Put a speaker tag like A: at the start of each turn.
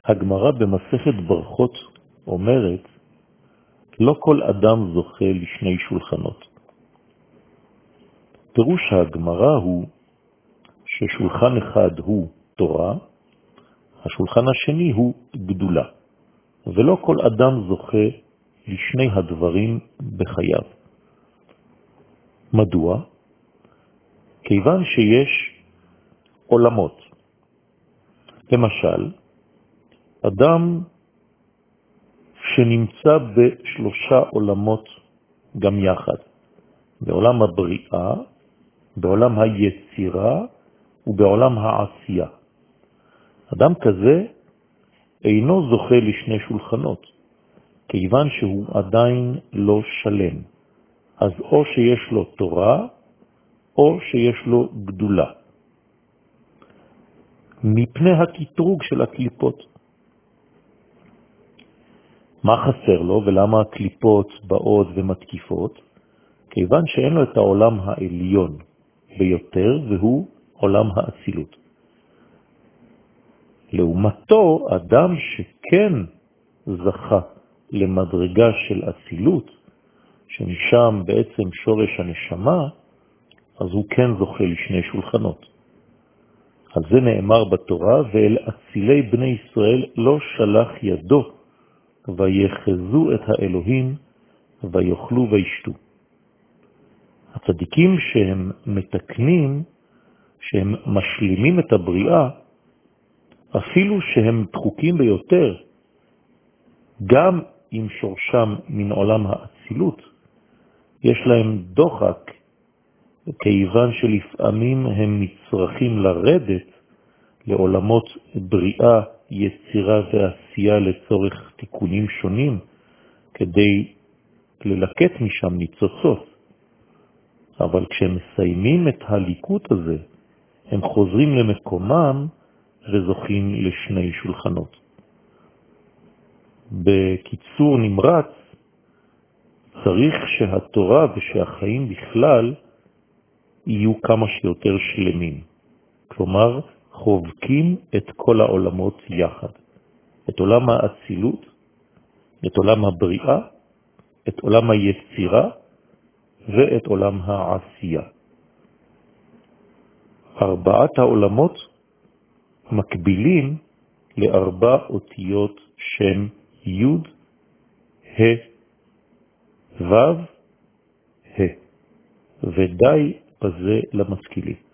A: הגמרא במסכת ברכות אומרת, לא כל אדם זוכה לשני שולחנות. פירוש הגמרא הוא ששולחן אחד הוא תורה, השולחן השני הוא גדולה, ולא כל אדם זוכה לשני הדברים בחייו. מדוע? כיוון שיש עולמות. למשל, אדם שנמצא בשלושה עולמות גם יחד, בעולם הבריאה, בעולם היצירה ובעולם העשייה. אדם כזה אינו זוכה לשני שולחנות, כיוון שהוא עדיין לא שלם. אז או שיש לו תורה, או שיש לו גדולה. מפני הקטרוג של הקליפות. מה חסר לו ולמה הקליפות באות ומתקיפות? כיוון שאין לו את העולם העליון ביותר, והוא עולם האצילות. לעומתו, אדם שכן זכה למדרגה של אצילות, שמשם בעצם שורש הנשמה, אז הוא כן זוכה לשני שולחנות. על זה נאמר בתורה, ואל אצילי בני ישראל לא שלח ידו, ויחזו את האלוהים, ויאכלו וישתו. הצדיקים שהם מתקנים, שהם משלימים את הבריאה, אפילו שהם דחוקים ביותר, גם עם שורשם מן עולם האצילות, יש להם דוחק, כיוון שלפעמים הם מצרכים לרדת לעולמות בריאה, יצירה ועשייה לצורך תיקונים שונים, כדי ללקט משם ניצוצות. אבל כשהם מסיימים את הליקוט הזה, הם חוזרים למקומם וזוכים לשני שולחנות. בקיצור נמרץ, צריך שהתורה ושהחיים בכלל יהיו כמה שיותר שלמים. כלומר, חובקים את כל העולמות יחד. את עולם האצילות, את עולם הבריאה, את עולם היצירה ואת עולם העשייה. ארבעת העולמות מקבילים לארבע אותיות שם י' ה' ו' ה', ודי בזה למשכילים.